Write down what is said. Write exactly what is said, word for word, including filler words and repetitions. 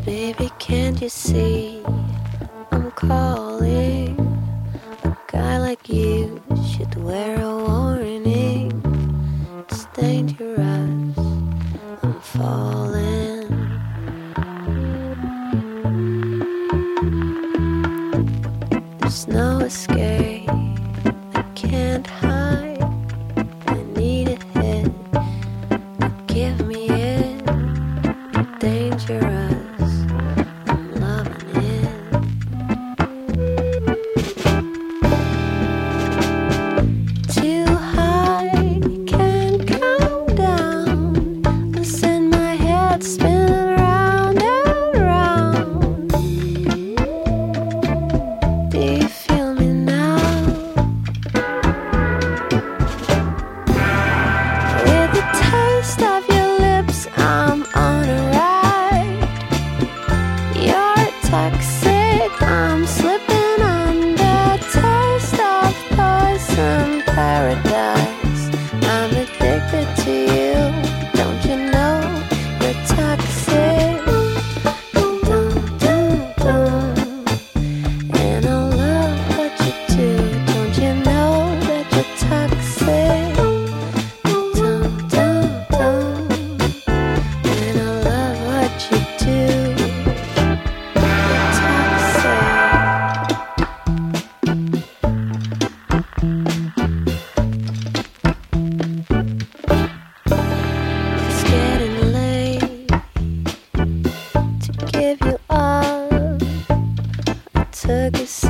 Baby, can't you see I'm calling? A guy like you should wear a warning. It's dangerous, I'm falling. There's no escape, I can't hide. I need a hit, give me it. Dangerous, I'm loving it. Too high, can't come down. Listen, my head spinning round and round. Do you feel me now? With the taste of your lips, I'm on a ride. You're toxic, I'm slipping under. Taste of poison paradise. I'm addicted to you, don't you know? You're toxic. Dum, dum, dum. And I love what you do, don't you know that you're toxic? Dum, dum, dum. And I love what you do. You're toxic. It's getting late to give you up. I took a